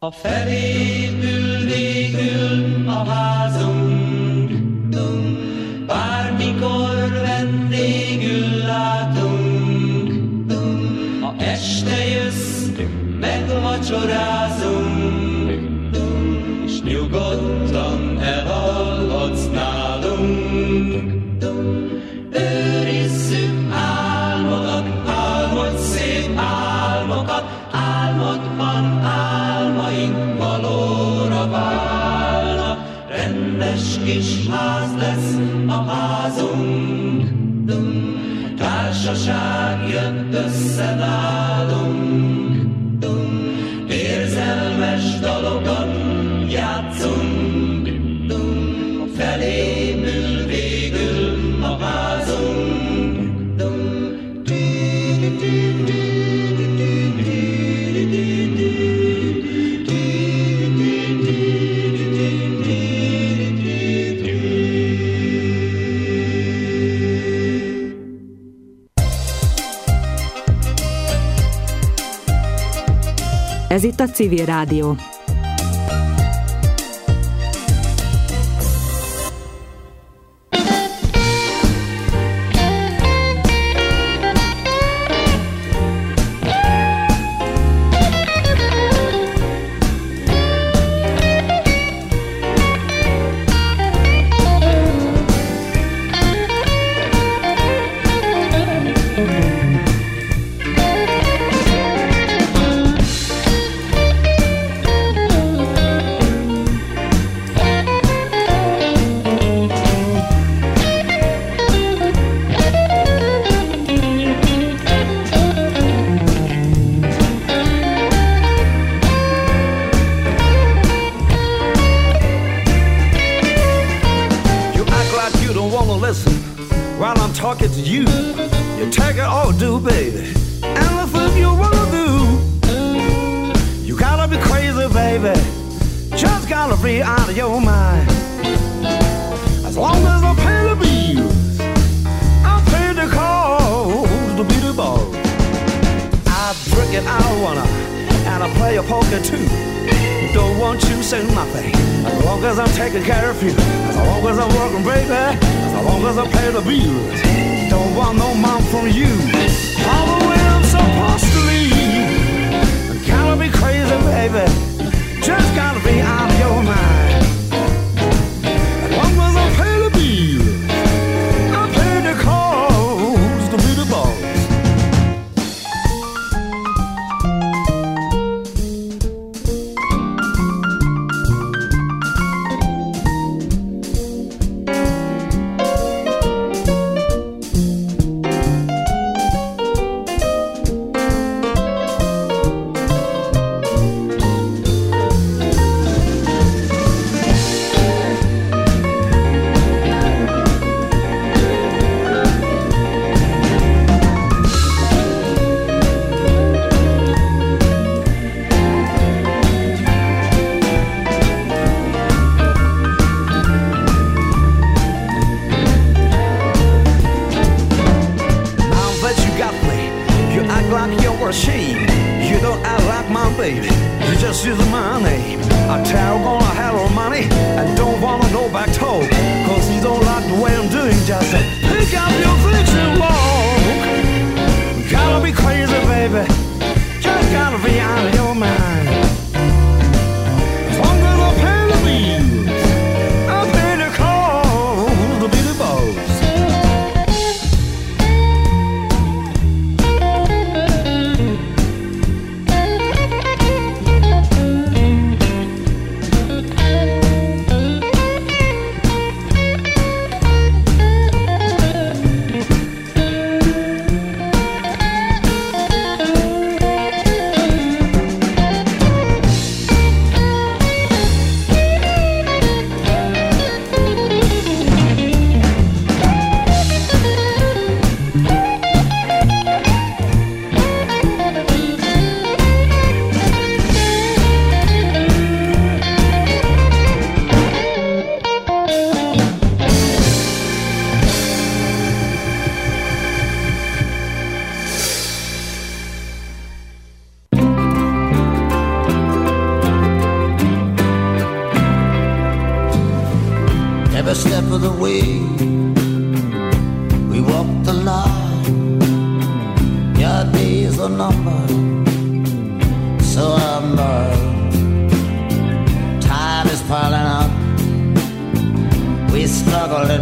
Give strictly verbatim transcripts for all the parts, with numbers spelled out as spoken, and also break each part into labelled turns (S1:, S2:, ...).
S1: Ha felépül végül a házunk, bármikor vendégül látunk, ha este jössz, megvacsorázunk, és nyugodtan elalhatsz nálunk. Őrizzük álmodat, álmodj szép álmokat, álmodban álmaink valóra válnak. Rendes kis ház lesz a házunk, társaság jött össze nálunk. Érzelmes dalokat játszunk, felépül végül a házunk.
S2: Ez itt a Civil Rádió.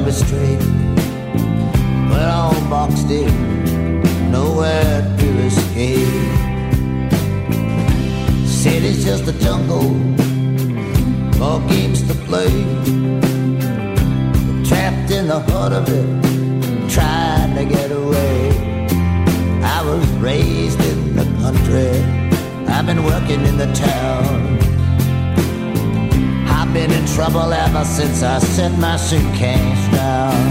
S3: be straight. We're all boxed in, nowhere to escape. City's just a jungle, more games to play. Trapped in the heart of it, trying to get away. I was raised in the country, I've been working in the town. I've been in trouble ever since I set my suitcase down.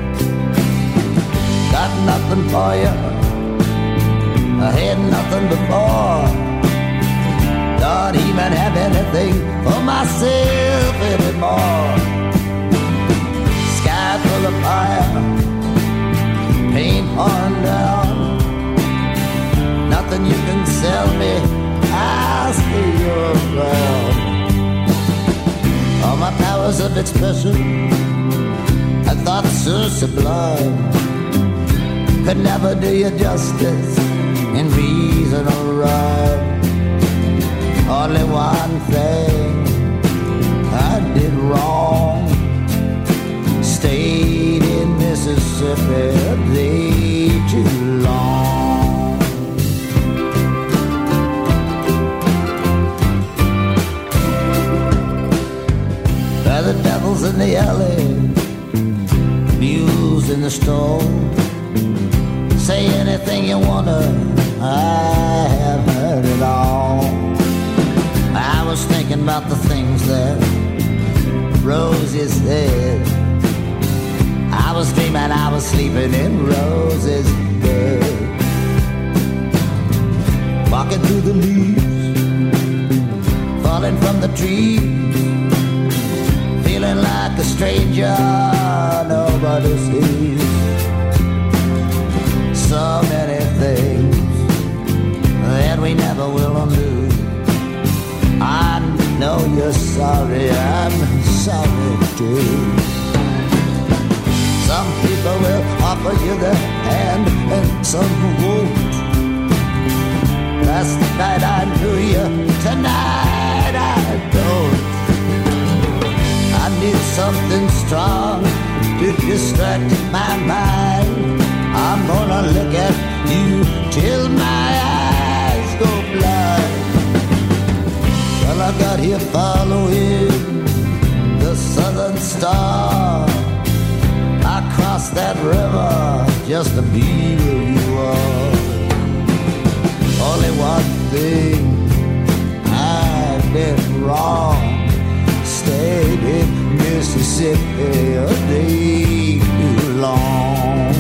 S3: Got nothing for you, I had nothing before. Don't even have anything for myself anymore. Sky full of fire, paint on down. Nothing you can sell me, I'll stay around. All my powers of expression, I thought so sublime, could never do you justice in reason or rhyme. Only one thing I did wrong, stayed in Mississippi a day too long. There the devil's in the alley, mules in the store. Say anything you wanna, I have heard it all. I was thinking about the things that Rosie said. I was dreaming I was sleeping in Rosie's bed. Walking through the leaves, falling from the trees, feeling like a stranger nobody sees. So many things that we never will undo. I know you're sorry, I'm sorry too. Some people will offer you their hand and some won't. Last night I knew you, tonight I don't. I need something strong to distract my mind. I'm gonna look at you till my eyes go blind. Well, I got here following the southern star. I crossed that river just to be where you are. Only one thing I did wrong, stayed in Mississippi a day too long.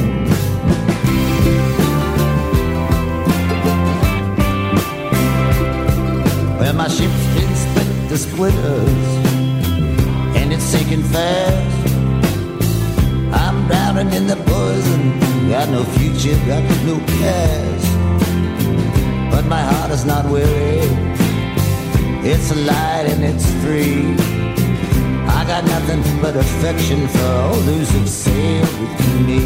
S3: Well, my ship's been split to splinters, and it's sinking fast. I'm drowning in the poison, got no future, got no past. But my heart is not weary, it's light and it's free. I got nothing but affection for all those who've sailed with me.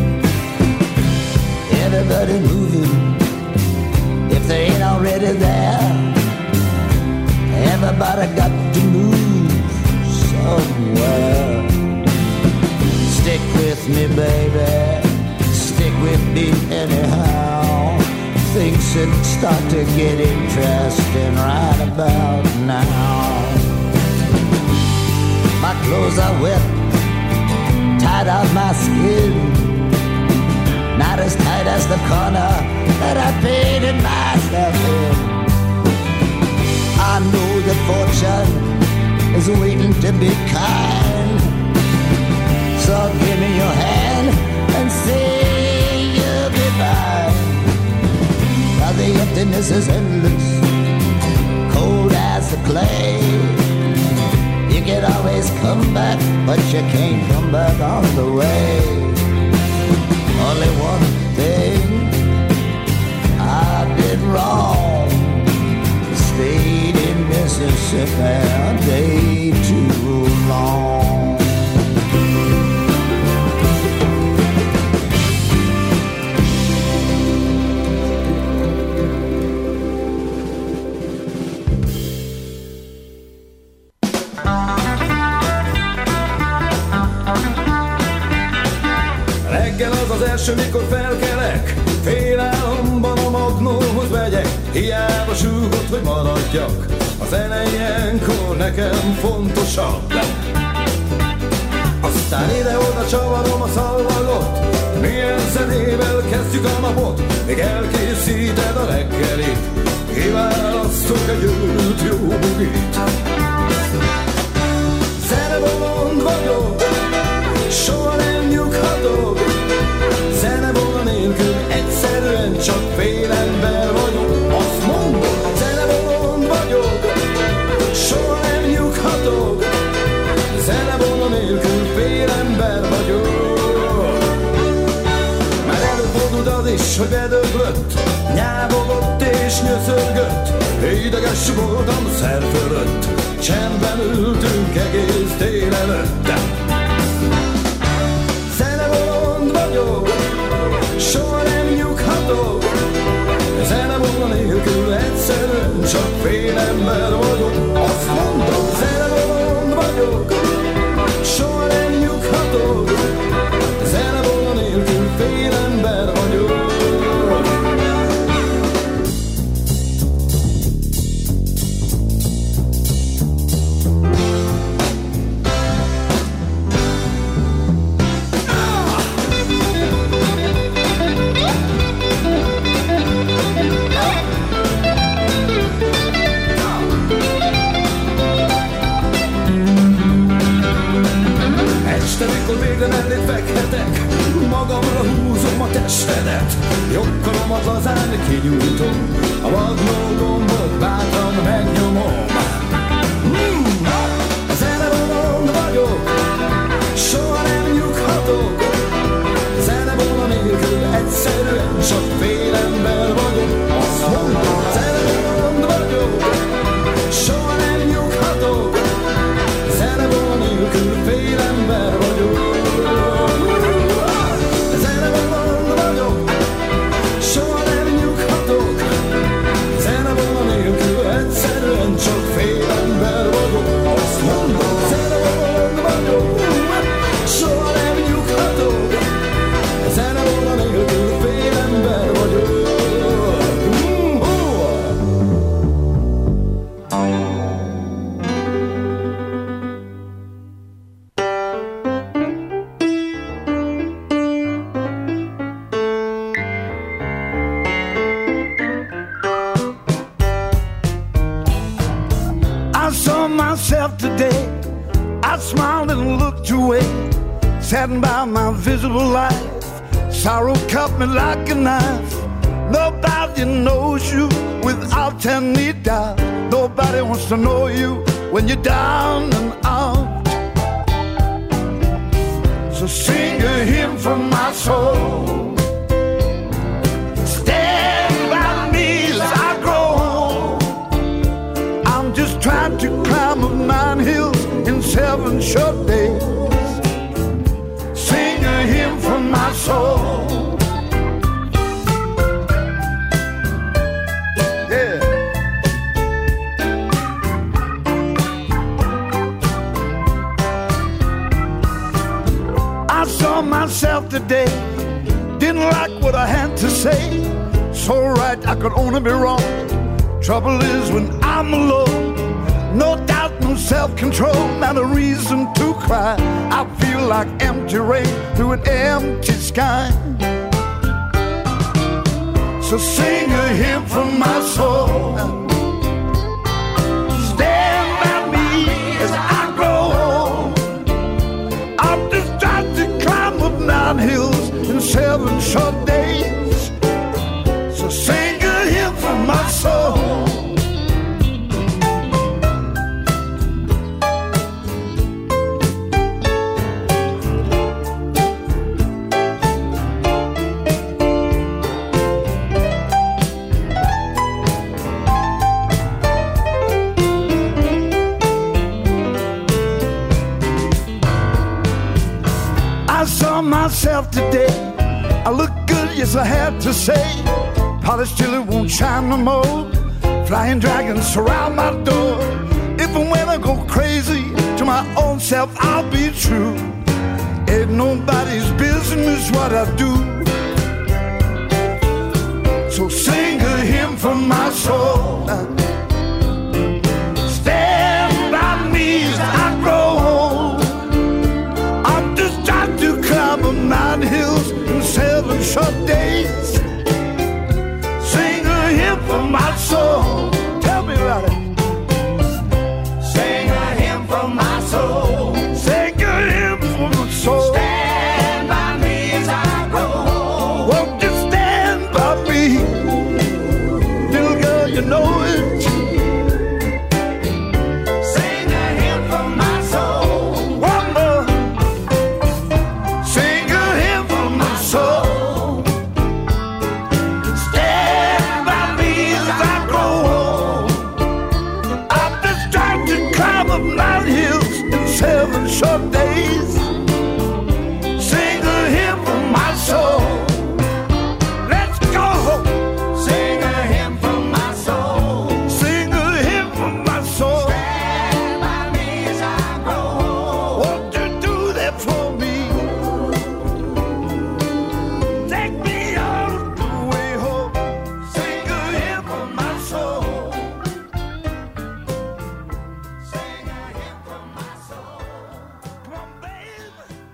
S3: Everybody moving, if they ain't already there. Everybody got to move somewhere. Stick with me, baby, stick with me anyhow. Things should start to get interesting right about now. My clothes are wet, tied out my skin, not as tight as the corner that I painted myself in. I know that fortune is waiting to be kind, so give me your hand and say you'll be mine. Now the emptiness is endless, cold as the clay. You can always come back, but you can't come back all the way. Only one thing I did wrong, stayed in Mississippi a day too long.
S4: Reggel az az első, mikor felkelek, félálomban a magnóhoz megyek. Hiába súgott, hogy maradjak, a zene ilyenkor nekem fontosabb. Aztán ide-oda csavarom a szalmagot, milyen zenével kezdjük a napot, még elkészíted a reggelit, kiválasztok egy őrült jó bugit. Zenebolond vagyok, soha nem nyughatok, zenebona nélkül egyszerűen csak félember vagyok. Azt mondom, zenebolond vagyok, soha nem nyughatok, zenebona nélkül félember vagyok. Már előfordult az is, hogy bedöglött, nyávogott és nyöszörgött, ideges voltam szer fölött, csendben ültünk egész délelőtt. Zenebolond vagyok, soha nem nyughatok, zenebolond nélkül egyszerűen csak félember vagyok. Azt mondom, zenebolond vagyok, soha nem nyughatok, zenebolond nélkül félember vagyok. Este, mikor végre mellét fekhetek, magamra húzom a testedet, jogkalomat lazán kinyújtom, a magnó gombot bátran megnyomom. Hmm, a zenebolond vagyok, soha nem nyughatok, zenebolond nélkül egyszerűen csak félember vagyok. Azt mondom, zenebolond vagyok, soha nem nyughatok, zenebolond nélkül félember vagyok. Zenebolond vagyok, soha nem nyughatok, zenebolond nélkül egyszerűen csak félember vagyok. Azt mondom, zenebolond vagyok, soha nem nyughatok, zenebolond nélkül félember vagyok. Today, I smiled and looked away, saddened by my visible life. Sorrow cut me like a knife. Nobody knows you without any doubt. Nobody wants to know you when you're down and out. So sing a hymn from my soul. Stand by me as I grow old. I'm just trying to climb up nine hills in seven short days. Sing a hymn from my soul. Yeah. I saw myself today, didn't like what I had to say. So right, I could only be wrong. Trouble is when I'm alone, no doubt, no self-control, not a reason to cry. I feel like empty rain through an empty sky. So sing a hymn from my soul. Stand by me as I grow old. I'm just trying to climb up nine hills in seven short days. So sing a hymn from my soul. Myself today, I look good, yes I had to say. Polished till it won't shine no more. Flying dragons surround my door. If and when I go crazy, to my own self I'll be true. Ain't nobody's business what I do. So sing a hymn from my soul. Stand by me as I grow old. I'm just trying to climb a mountain hills in seven short days. Sing a hymn from my soul. Tell me about it.
S1: Sing a hymn from my soul.
S4: Sing a hymn from my soul.
S1: Stand by me as I grow old.
S4: Won't you stand by me? Little girl, you know it.
S1: Sing a hymn from my soul.
S4: One more. Sing a hymn from my soul. Stand by me as I grow old. I'm just trying to climb up Mount Hills in seven short days. Sing a hymn from my soul. Let's go.
S1: Sing a hymn from my soul.
S4: Sing a hymn from my soul.
S1: Stand by me as I grow old.
S4: Won't you do that for me? Take me all the way home. Sing a hymn from my soul.
S1: Sing a hymn from my soul.
S4: Come on, baby.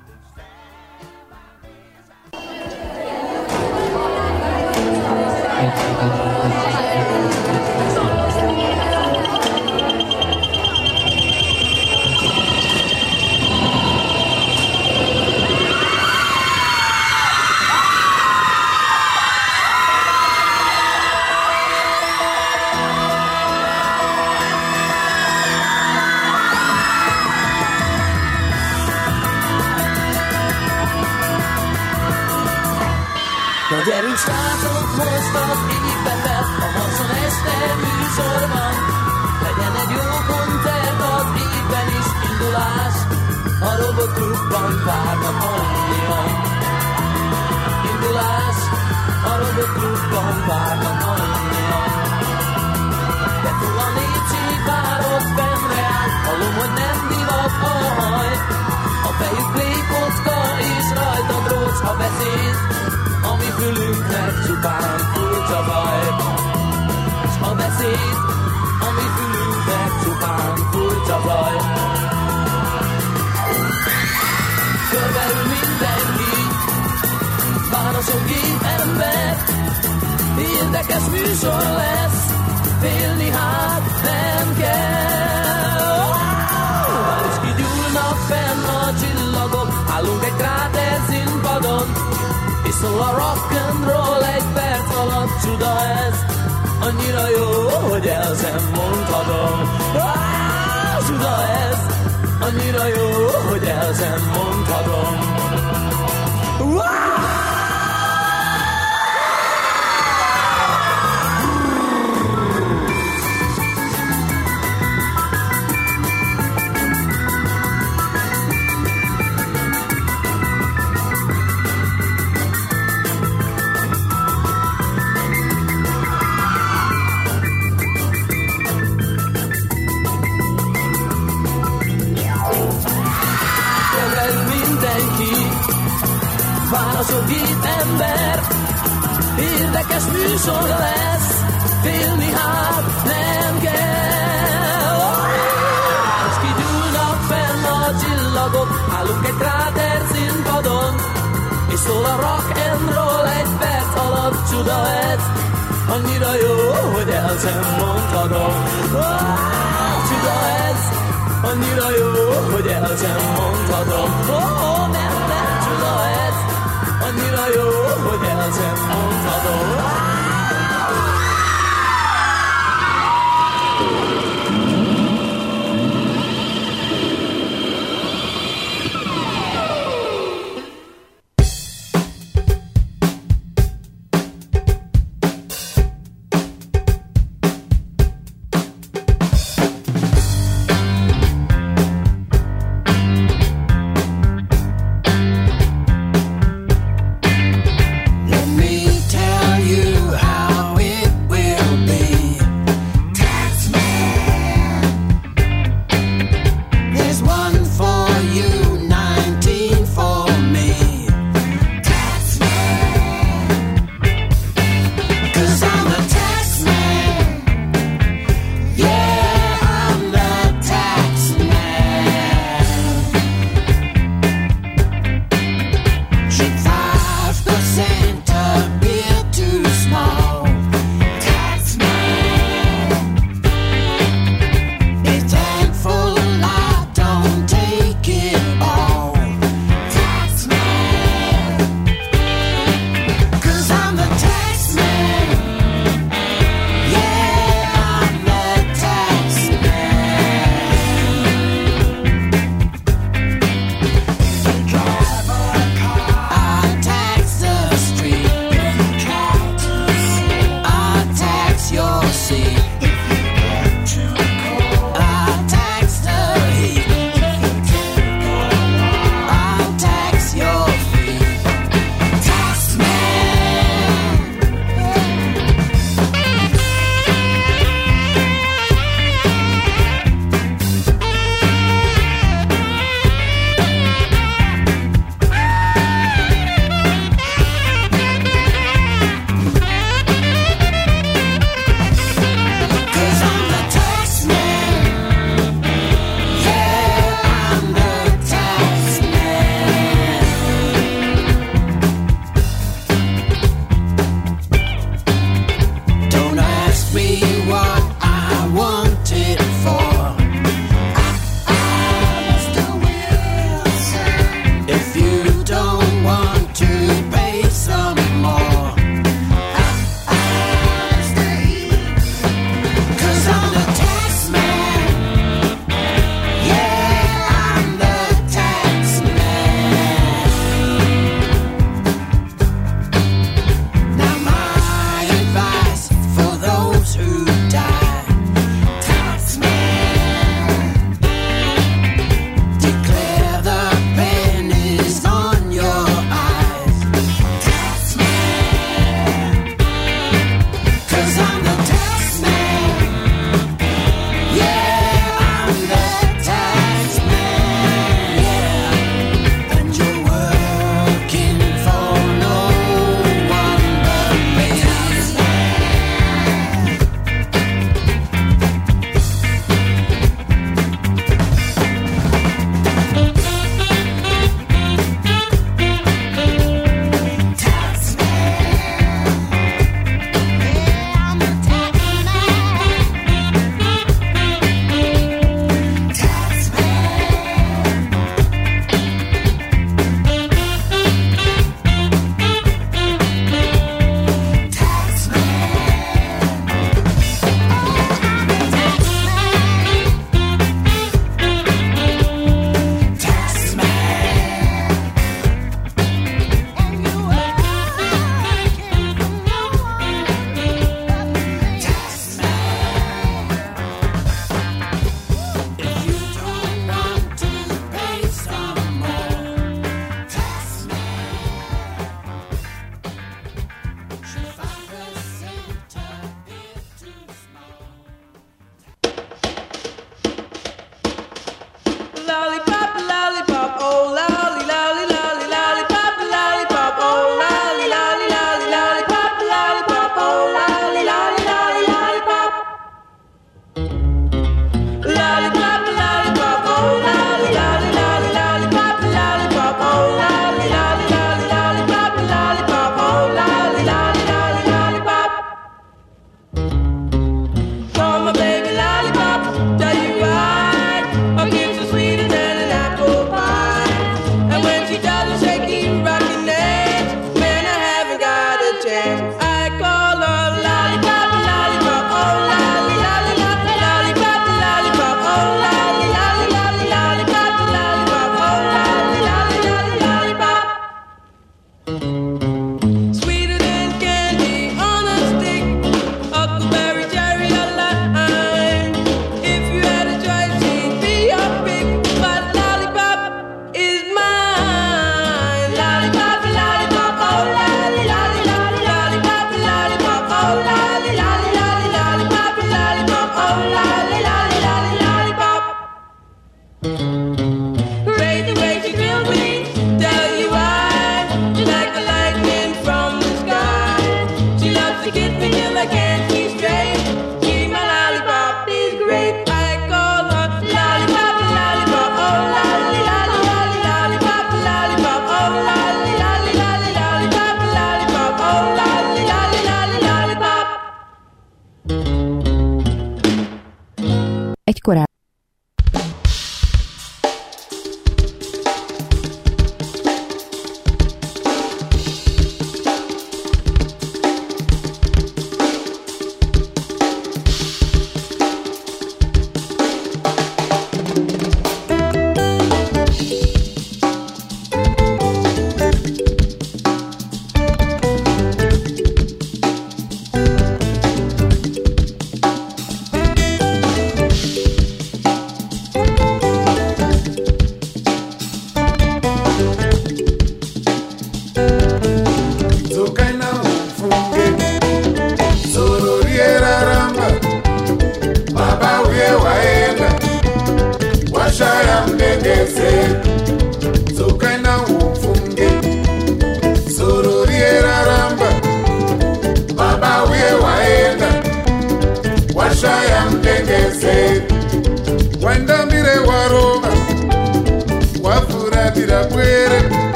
S5: Na gyerünk srácok, most az éjbe fel, a Marson este műsor van. Legyen egy jó koncert az évben is indulás, a robotklubban várnak annyian. Indulás, a robotklubban várnak annyian. De túl a népség várod fennre áll, hallom, hogy nem divat a haj. A fejük plégkocka és rajta drócs a beszéd, ami fülünknek csupán furcsa baj. S a beszéd, ami fülünknek csupán furcsa baj. Körbeül mindenki, városok gép ember, érdekes műsor lesz, félni hát nem kell. Már is kigyúlnak fenn a csillagok, állunk egy kráter színpadon, és szól a rock'n'roll egy perc alatt, csuda ez, annyira jó, hogy el sem mondhatom. Ah, csuda ez, annyira jó, hogy el sem mondhatom. Ah! Városok gép ember, érdekes műsor lesz, félni hát nem kell. És kigyúlnak fenn a csillagok, állunk egy kráter színpadon, és szól a rock'n'roll egy perc alatt, csuda ez, annyira jó, hogy el sem mondhatom. Ah, csuda ez, annyira jó, hogy el sem mondhatom. Oh, nem, nem, csuda ez, annyira jó, hogy el sem mondhatom.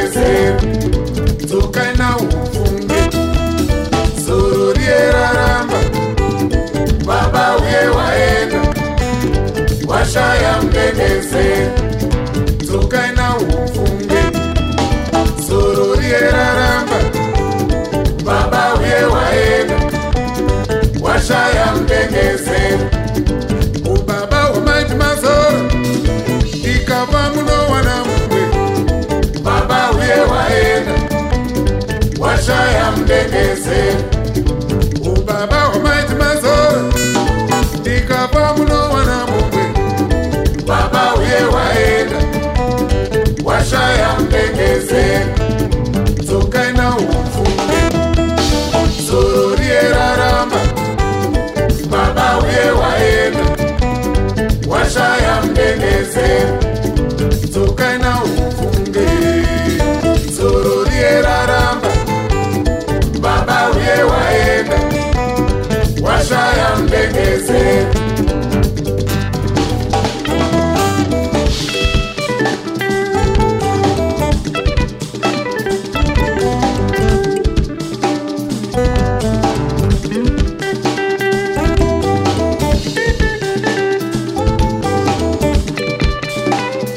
S6: mdengeze Tukaina ufunge Sururi eraramba Baba uye waenda Washaya mdengeze Tukaina ufunge Sururi eraramba Baba uye waenda Washaya mdengeze Ubaba umaiti mazora Ikava muno wana mwe Baba uye waenda Washaya mdengeze Ubaba umaiti mazora Ikava muno wana mwe Baba uye waenda Washaya mdengeze Tukaina ufunge Sururi eraramba Baba uye waenda Washaya mdengeze Tukaina ufunge Sururi eraramba Baba uye waenda Washaya mdengeze